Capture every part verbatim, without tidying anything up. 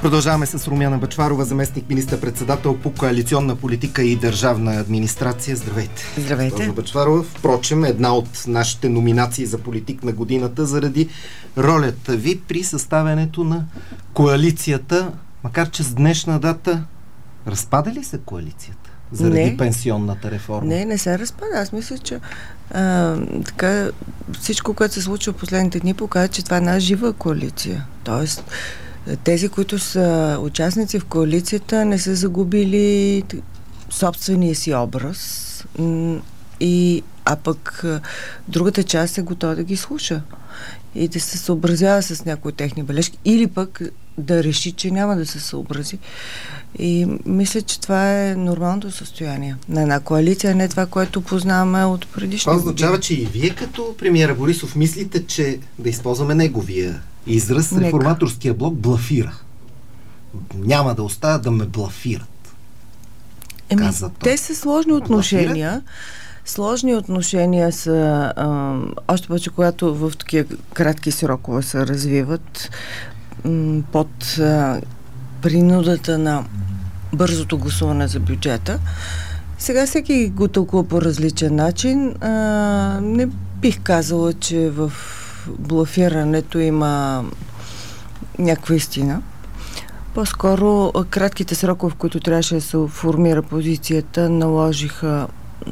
Продължаваме с Румяна Бъчварова, заместник министър-председател по коалиционна политика и държавна администрация. Здравейте. Здравейте. Госпожо Бъчварова, впрочем, една от нашите номинации за политик на годината заради ролята ви при съставянето на коалицията, макар че с днешна дата разпада ли се коалицията заради не. пенсионната реформа? Не, не се разпада. Аз мисля, че а, така, всичко, което се случва в последните дни, показва, че това е една жива коалиция. Тоест, тези, които са участници в коалицията, не са загубили собствения си образ, и, а пък другата част е готова да ги слуша и да се съобразява с някои техни бележки, или пък да реши, че няма да се съобрази. И мисля, че това е нормалното състояние на една коалиция, не това, което познаваме от предишни. Това означава, че и вие като премиера Борисов мислите, че да използваме неговия израз, Нека. реформаторския блок блафира. Няма да оставят да ме блафират. Еми, те са сложни отношения. Блафират? Сложни отношения са, а, още повече, когато в такива кратки срокове се развиват м, под а, принудата на бързото гласуване за бюджета. Сега всеки го тълкува по различен начин. А, не бих казала, че в блафирането има някаква истина. По-скоро кратките срокове, в които трябваше да се формира позицията, наложиха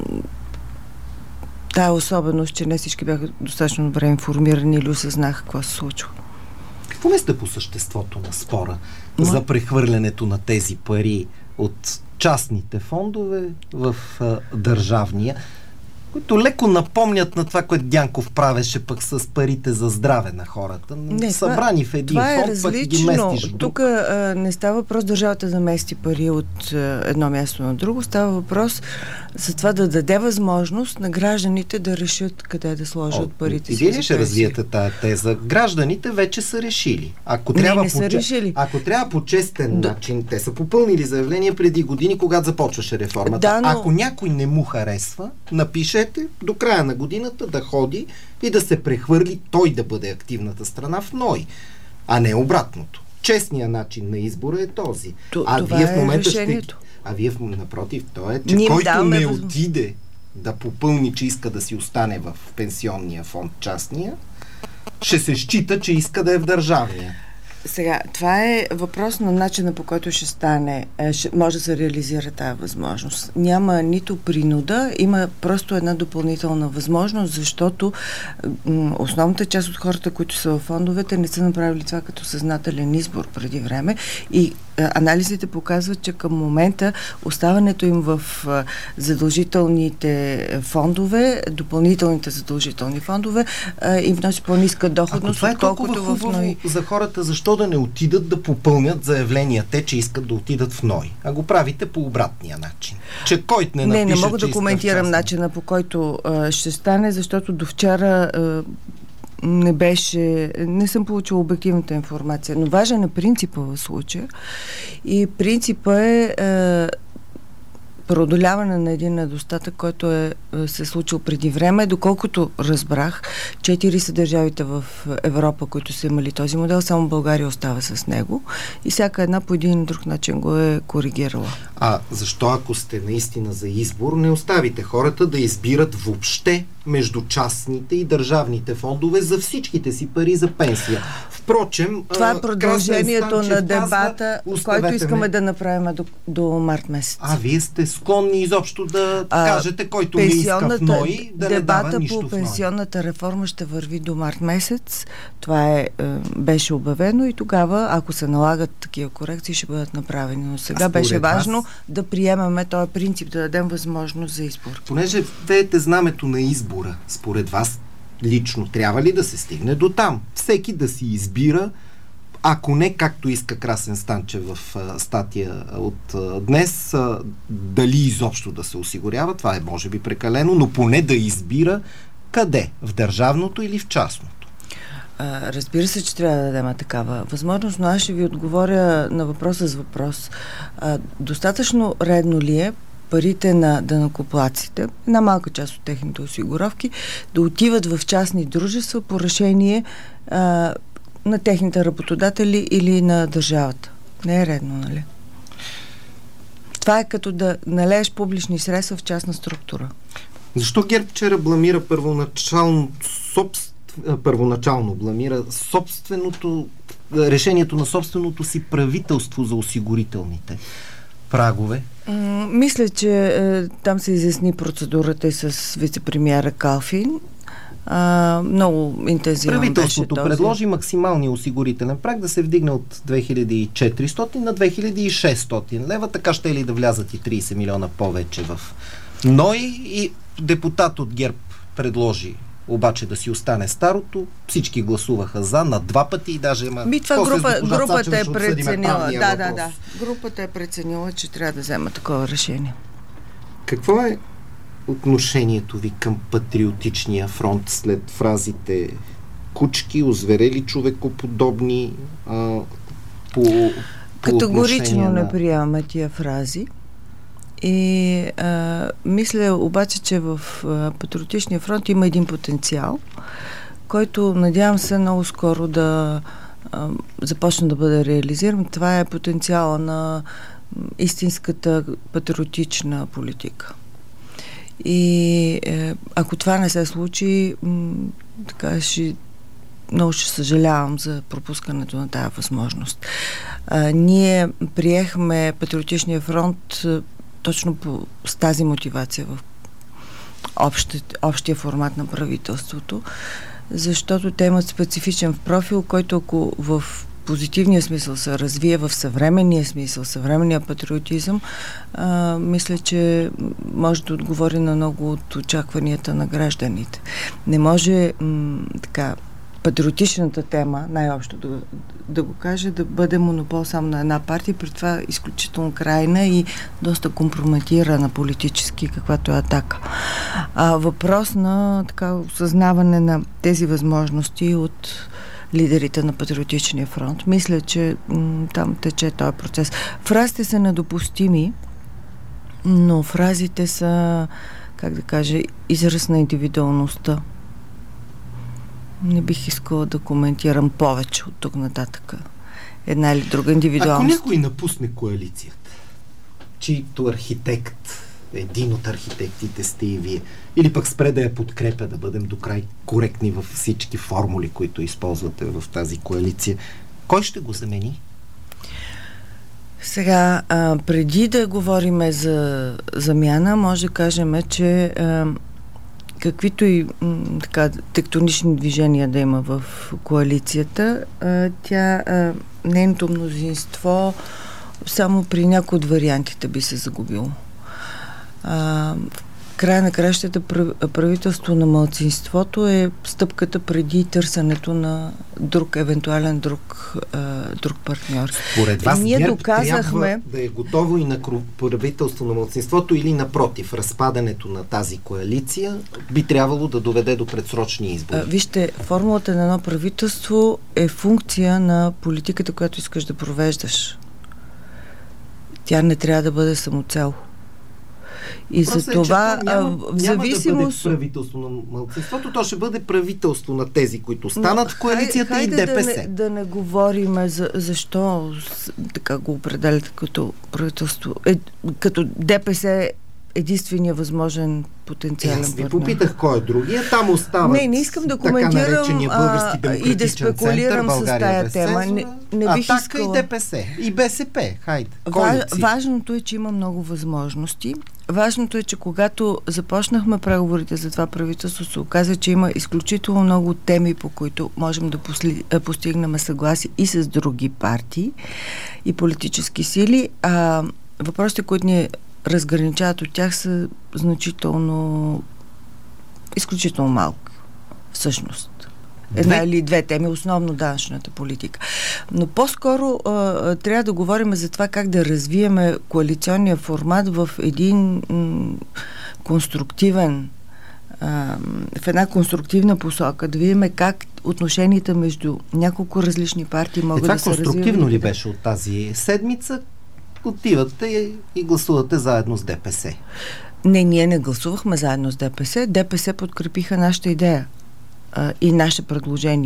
тая особеност, че не всички бяха достатъчно добре информирани или осъзнаха какво се случва. Какво мислите по съществото на спора Ма? за прехвърлянето на тези пари от частните фондове в а, държавния, които леко напомнят на това, което Дянков правеше пък с парите за здраве на хората. Не, събрани това, в един това фонд, е пък ги местиш. Тук а, не става въпрос държавата да мести пари от а, едно място на друго. Става въпрос за това да даде възможност на гражданите да решат къде да сложат О, парите и си. вие ли ще развиете тая теза? Гражданите вече са решили. Ако не, трябва не по, са решили. Ако трябва по честен да. начин, те са попълнили заявление преди години, когато започваше реформата. Да, но... Ако някой не му харесва, напишете до края на годината да ходи и да се прехвърли, той да бъде активната страна в НОИ, а не обратното. Честният начин на избора е този. То, а това вие в е момента решението. ще... А вие в... напротив, то е, че Ним който не въз... отиде да попълни, че иска да си остане в пенсионния фонд частния, ще се счита, че иска да е в държавния. Сега, това е въпрос на начина, по който ще стане, ще, може да се реализира тази възможност. Няма нито принуда, има просто една допълнителна възможност, защото м, основната част от хората, които са в фондовете, не са направили това като съзнателен избор преди време и а, анализите показват, че към момента оставането им в а, задължителните фондове, допълнителните задължителни фондове, а, им носи по-ниска доходност, отколкото в НОИ. За хората, защо да не отидат да попълнят заявления те, че искат да отидат в НОИ, а го правите по обратния начин. Че който не напише, Не, не мога че да коментирам начина, по който а, ще стане, защото до вчера а, не беше, не съм получила обективната информация, но важен е принципа в случая и принципа е а, преодоляване на един недостатък, който е, се е случил преди време. Доколкото разбрах, четири са държавите в Европа, които са имали този модел, само България остава с него и всяка една по един или друг начин го е коригирала. А защо, ако сте наистина за избор, не оставите хората да избират въобще между частните и държавните фондове за всичките си пари за пенсия? Впрочем, това е продължението на дебата, казва, който искаме ме. да направим до, до март месец. А вие сте склонни изобщо да а, кажете, който не иска в НОИ, да не дава нищо в НОИ. Дебата по пенсионната реформа ще върви до март месец. Това е, е, беше обявено и тогава, ако се налагат такива корекции, ще бъдат направени. Но сега беше важно вас... да приемаме този принцип, да дадем възможност за избор. Понеже веете знамето на избора, според вас лично трябва ли да се стигне до там? Всеки да си избира, ако не както иска Красен Станчев в а, статия от а, днес, а, дали изобщо да се осигурява, това е може би прекалено, но поне да избира къде? В държавното или в частното? А, разбира се, че трябва да дадем такава възможност, но аз ще ви отговоря на въпроса с въпрос. А, достатъчно редно ли е парите на данъкоплатците, една малка част от техните осигуровки, да отиват в частни дружества по решение а, на техните работодатели или на държавата? Не е редно, нали? Това е като да налееш публични средства в частна структура. Защо ГЕРБ вчера бламира първоначално, собствен, първоначално бламира собственото решението на собственото си правителство за осигурителните прагове? М- мисля, че е, там се изясни процедурата с вице-премиера Калфин. А, много интензивно правителството беше този. предложи максималния осигурителен праг да се вдигне от две хиляди и четиристотин на две хиляди и шестстотин лева, така ще ли да влязат и трийсет милиона повече в НОИ, и депутат от ГЕРБ предложи обаче да си остане старото. Всички гласуваха за на два пъти и даже ма... Би, това група, групата е преценила. Да, да, да. Групата е преценила, че трябва да взема такова решение. Какво е отношението ви към Патриотичния фронт след фразите кучки, озверели човекоподобни а, по, по категорично на... не приемаме тия фрази. И а, мисля обаче, че в а, Патриотичния фронт има един потенциал, който надявам се много скоро да а, започне да бъде реализиран. Това е потенциала на истинската патриотична политика. И е, ако това не се случи, м- така ще много ще съжалявам за пропускането на тази възможност. А, ние приехме Патриотичния фронт а, точно по, с тази мотивация в общи, общия формат на правителството, защото те имат специфичен профил, който ако в позитивния смисъл се развие, в съвременния смисъл, съвременния патриотизъм, а, мисля, че може да отговори на много от очакванията на гражданите. Не може м- така патриотичната тема, най-общо да, да го кажа, да бъде монопол само на една партия, при това изключително крайна и доста компрометирана политически, каквато е Атака. А, въпрос на така осъзнаване на тези възможности от лидерите на Патриотичния фронт. Мисля, че м- там тече този процес. Фразите са недопустими, но фразите са, как да кажа, израз на индивидуалността. Не бих искала да коментирам повече от тук нататък една или друга индивидуалност. Ако някой напусне коалицията, чийто архитект, един от архитектите сте и вие, или пък спре да я подкрепя, да бъдем до край коректни във всички формули, които използвате в тази коалиция, кой ще го замени? Сега, а, преди да говорим за замяна, може да кажем, че а, каквито и м, така, тектонични движения да има в коалицията, а, тя, а, нейното мнозинство само при някои от вариантите би се загубило. А, в края на кращата правителство на малцинството е стъпката преди търсенето на друг, евентуален друг, а, друг партньор. Според вас ние ГЕРБ доказахме трябва да е готово и на правителство на малцинството, или напротив, разпадането на тази коалиция би трябвало да доведе до предсрочни избори? А, вижте, формулата на едно правителство е функция на политиката, която искаш да провеждаш. Тя не трябва да бъде самоцел. И за е, това няма, в зависимост... няма да бъде правителство на малцинството, то ще бъде правителство на тези, които станат в коалицията, хай, и ДПС. Да не, да не говорим за, защо така го определяте като правителство. Е, като ДПС единствения възможен потенциален партньор. Аз ви попитах кой е другия, там остават не, не искам да коментирам а, и да спекулирам център, с тая тема. Не, не бих Атака искала. И ДПС. И БСП. Хайде. Ва, важното е, че има много възможности. Важното е, че когато започнахме преговорите за това правителство, се оказа, че има изключително много теми, по които можем да посли, постигнем съгласие и с други партии и политически сили. А въпросите, които ни разграничават от тях, са значително изключително малко, всъщност. Една две? или две теми, основно данъчната политика. Но по-скоро а, трябва да говорим за това как да развиеме коалиционния формат в един м, конструктивен а, в една конструктивна посока, да видим как отношенията между няколко различни партии могат е, да се развиват. Това конструктивно ли беше от тази седмица? Отивате и гласувате заедно с ДПС. Не, ние не гласувахме заедно с ДПС. ДПС подкрепиха нашата идея а, и наше предложение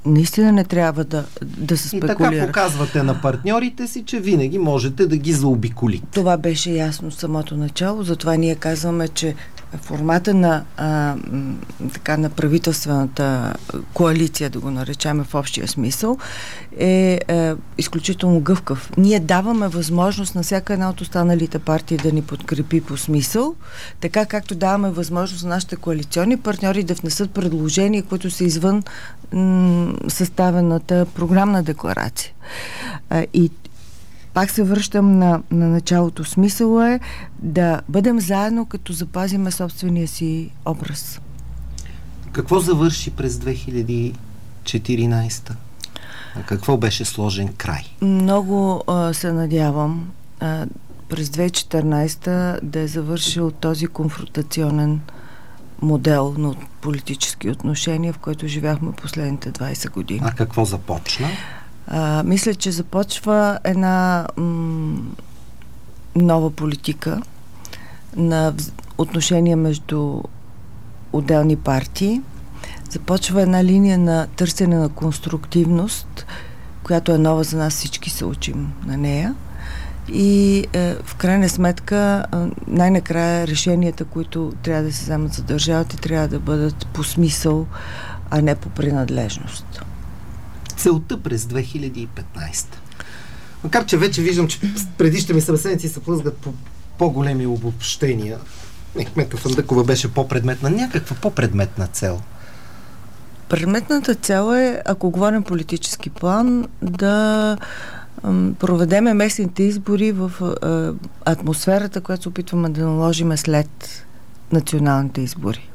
наистина не трябва да, да се спекулира. И така показвате на партньорите си, че винаги можете да ги заобиколите. Това беше ясно в самото начало, затова ние казваме, че формата на, а, така, на правителствената коалиция, да го наречем в общия смисъл, е, е изключително гъвкав. Ние даваме възможност на всяка една от останалите партии да ни подкрепи по смисъл, така както даваме възможност на нашите коалиционни партньори да внесат предложения, които са извън м- съставената програмна декларация. А, и пак се връщам на, на началото. Смисъла е да бъдем заедно, като запазиме собствения си образ. Какво завърши през две хиляди и четиринайсета? А какво беше сложен край? Много а, се надявам а, през две хиляди и четиринайсета да е завършил този конфронтационен модел на политически отношения, в който живяхме последните двайсет години. А какво започна? А, мисля, че започва една м- нова политика на отношения между отделни партии. Започва една линия на търсене на конструктивност, която е нова за нас, всички се учим на нея. И е, в крайна сметка е, най-накрая решенията, които трябва да се вземат за държавата, трябва да бъдат по смисъл, а не по принадлежност. Целта през две хиляди и петнайсета. Макар че вече виждам, че предишните ми събеседници се плъзгат по по-големи обобщения. Мета Фандъкова беше по-предметна. Някаква по-предметна цел. Предметната цел е, ако говорим политически план, да м, проведеме местните избори в е, атмосферата, която се опитваме да наложим след националните избори.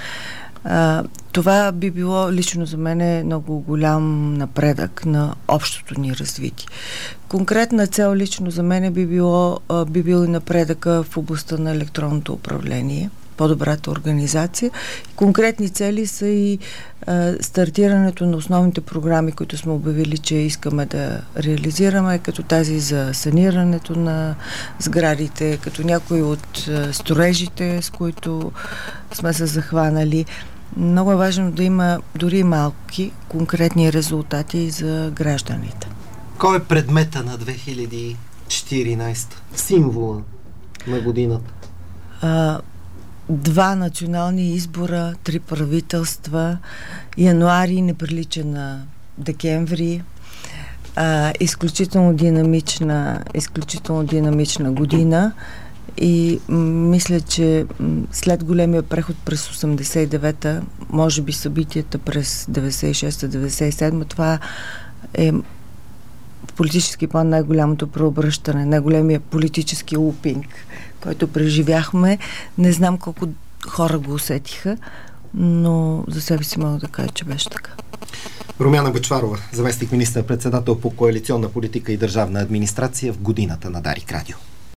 А, това би било лично за мен много голям напредък на общото ни развитие. Конкретна цел лично за мен би било а, би бил и напредъка в областта на електронното управление, по-добрата организация. Конкретни цели са и а, стартирането на основните програми, които сме обявили, че искаме да реализираме, като тази за санирането на сградите, като някои от а, строежите, с които сме се захванали. Много е важно да има дори малки конкретни резултати за гражданите. Кой е предмета на две хиляди и четиринайсета? Символа на годината? А, два национални избора, три правителства. Януари не прилича на декември. А, изключително динамична, изключително динамична година. И м- мисля, че м- след големия преход през осемдесет и девета, може би събитията през деветдесет и шеста деветдесет и седма, това е в политически план най-голямото преобръщане, най-големия политически лупинг, който преживяхме. Не знам колко хора го усетиха, но за себе си мога да кажа, че беше така. Румяна Бъчварова, заместник министър-председател по коалиционна политика и държавна администрация в годината на Дарик Радио.